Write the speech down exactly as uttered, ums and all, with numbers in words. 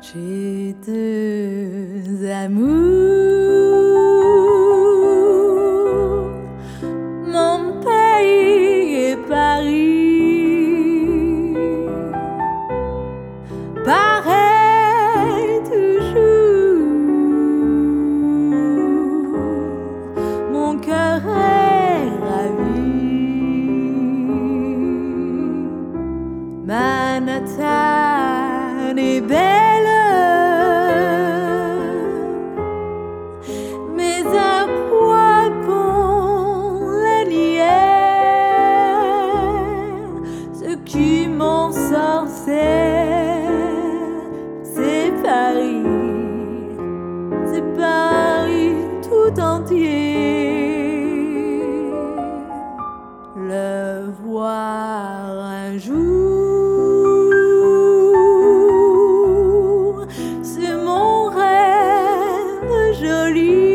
J'ai deux amours, mon pays et Paris. Pareil toujours, mon cœur est ravi. Manhattan est belle, mais à quoi bon la nier? Ce qui m'ensorcelle, c'est Paris, c'est Paris tout entier. Le voir un jour, c'est mon rêve joli.